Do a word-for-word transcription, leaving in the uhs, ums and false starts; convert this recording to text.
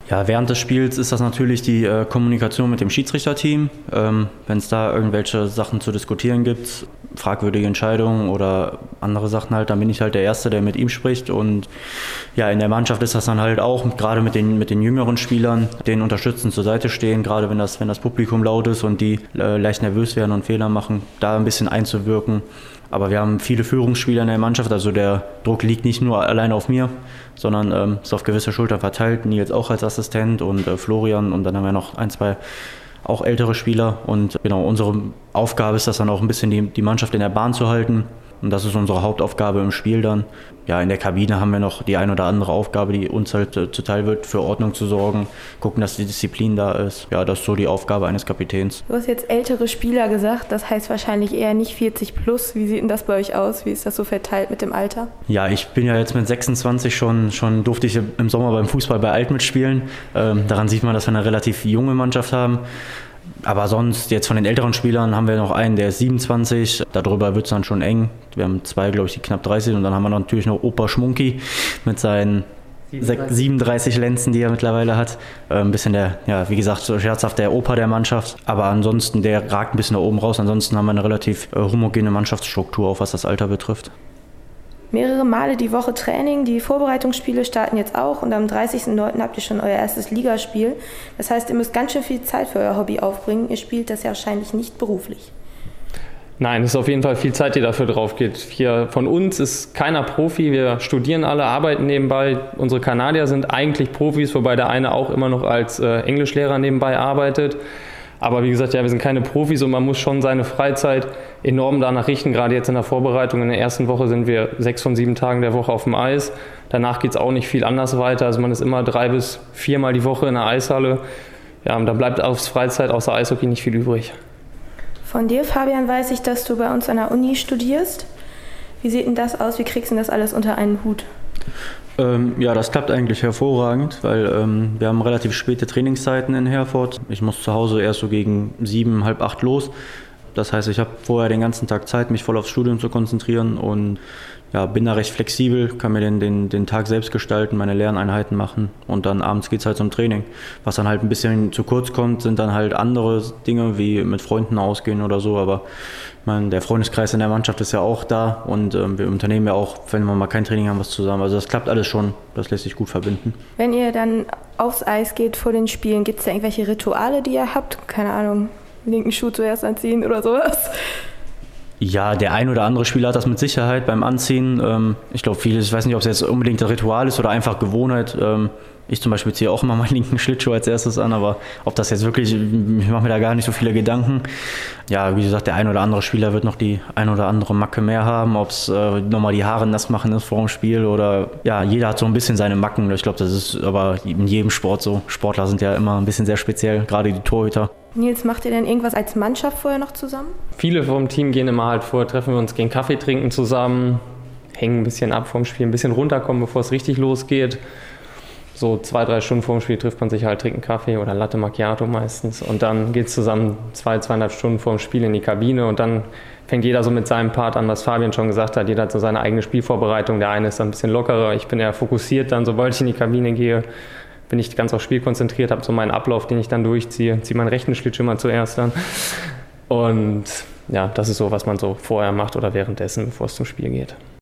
Ja, während des Spiels ist das natürlich die äh, Kommunikation mit dem Schiedsrichterteam. Ähm, wenn es da irgendwelche Sachen zu diskutieren gibt, fragwürdige Entscheidungen oder andere Sachen halt, dann bin ich halt der Erste, der mit ihm spricht. Und ja, in der Mannschaft ist das dann halt auch, gerade mit den, mit den jüngeren Spielern, denen unterstützend zur Seite stehen, gerade wenn das, wenn das Publikum laut ist und die äh, leicht nervös werden und Fehler machen, da ein bisschen einzuwirken. Aber wir haben viele Führungsspieler in der Mannschaft, also der Druck liegt nicht nur alleine auf mir, sondern ähm, ist auf gewisse Schultern verteilt. Nils auch als Assistent und äh, Florian und dann haben wir noch ein, zwei auch ältere Spieler. Und genau, unsere Aufgabe ist das dann auch ein bisschen die, die Mannschaft in der Bahn zu halten. Und das ist unsere Hauptaufgabe im Spiel dann. Ja, in der Kabine haben wir noch die ein oder andere Aufgabe, die uns halt äh, zuteil wird, für Ordnung zu sorgen, gucken, dass die Disziplin da ist. Ja, das ist so die Aufgabe eines Kapitäns. Du hast jetzt ältere Spieler gesagt, das heißt wahrscheinlich eher nicht vierzig plus. Wie sieht denn das bei euch aus? Wie ist das so verteilt mit dem Alter? Ja, ich bin ja jetzt mit sechsundzwanzig schon, schon durfte ich im Sommer beim Fußball bei Alt mitspielen. Ähm, daran sieht man, dass wir eine relativ junge Mannschaft haben. Aber sonst, jetzt von den älteren Spielern haben wir noch einen, der ist siebenundzwanzig. Darüber wird es dann schon eng. Wir haben zwei, glaube ich, die knapp dreißig. Und dann haben wir natürlich noch Opa Schmunki mit seinen siebenunddreißig, siebenunddreißig Lenzen, die er mittlerweile hat. Äh, ein bisschen der, ja, wie gesagt, so scherzhaft der Opa der Mannschaft. Aber ansonsten, der ragt ein bisschen da oben raus. Ansonsten haben wir eine relativ äh, homogene Mannschaftsstruktur, auch was das Alter betrifft. Mehrere Male die Woche Training, die Vorbereitungsspiele starten jetzt auch und am dreißigsten neunten habt ihr schon euer erstes Ligaspiel. Das heißt, ihr müsst ganz schön viel Zeit für euer Hobby aufbringen. Ihr spielt das ja wahrscheinlich nicht beruflich. Nein, es ist auf jeden Fall viel Zeit, die dafür drauf geht. Hier von uns ist keiner Profi, wir studieren alle, arbeiten nebenbei. Unsere Kanadier sind eigentlich Profis, wobei der eine auch immer noch als äh, Englischlehrer nebenbei arbeitet. Aber wie gesagt, ja, wir sind keine Profis und man muss schon seine Freizeit enorm danach richten. Gerade jetzt in der Vorbereitung, in der ersten Woche sind wir sechs von sieben Tagen der Woche auf dem Eis. Danach geht es auch nicht viel anders weiter. Also man ist immer drei bis viermal die Woche in der Eishalle. Ja, und da bleibt aufs Freizeit außer Eishockey nicht viel übrig. Von dir, Fabian, weiß ich, dass du bei uns an der Uni studierst. Wie sieht denn das aus? Wie kriegst du denn das alles unter einen Hut? Ähm, ja, das klappt eigentlich hervorragend, weil ähm, wir haben relativ späte Trainingszeiten in Herford. Ich muss zu Hause erst so gegen sieben, halb acht los. Das heißt, ich habe vorher den ganzen Tag Zeit, mich voll aufs Studium zu konzentrieren und ja, bin da recht flexibel, kann mir den, den, den Tag selbst gestalten, meine Lerneinheiten machen und dann abends geht es halt zum Training. Was dann halt ein bisschen zu kurz kommt, sind dann halt andere Dinge wie mit Freunden ausgehen oder so, aber ich meine, der Freundeskreis in der Mannschaft ist ja auch da und ähm, wir unternehmen ja auch, wenn wir mal kein Training haben, was zusammen. Also das klappt alles schon, das lässt sich gut verbinden. Wenn ihr dann aufs Eis geht vor den Spielen, gibt es da irgendwelche Rituale, die ihr habt? Keine Ahnung, linken Schuh zuerst anziehen oder sowas? Ja, der ein oder andere Spieler hat das mit Sicherheit beim Anziehen. Ich glaube, viele, ich weiß nicht, ob es jetzt unbedingt ein Ritual ist oder einfach Gewohnheit. Ich zum Beispiel ziehe auch immer meinen linken Schlittschuh als erstes an, aber ob das jetzt wirklich, ich mache mir da gar nicht so viele Gedanken. Ja, wie gesagt, der ein oder andere Spieler wird noch die ein oder andere Macke mehr haben, ob es äh, nochmal die Haare nass machen ist vor dem Spiel oder ja, jeder hat so ein bisschen seine Macken. Ich glaube, das ist aber in jedem Sport so. Sportler sind ja immer ein bisschen sehr speziell, gerade die Torhüter. Nils, macht ihr denn irgendwas als Mannschaft vorher noch zusammen? Viele vom Team gehen immer halt vor, treffen wir uns, gehen Kaffee trinken zusammen, hängen ein bisschen ab vom Spiel, ein bisschen runterkommen, bevor es richtig losgeht. So zwei, drei Stunden vor dem Spiel trifft man sich halt, trinkt einen Kaffee oder Latte Macchiato meistens. Und dann geht es zusammen zwei, zweieinhalb Stunden vor dem Spiel in die Kabine und dann fängt jeder so mit seinem Part an, was Fabian schon gesagt hat. Jeder hat so seine eigene Spielvorbereitung. Der eine ist dann ein bisschen lockerer, ich bin eher fokussiert dann, sobald ich in die Kabine gehe, bin ich ganz aufs Spiel konzentriert, habe so meinen Ablauf, den ich dann durchziehe, ziehe meinen rechten Schlittschuh mal zuerst dann. Und ja, das ist so, was man so vorher macht oder währenddessen, bevor es zum Spiel geht.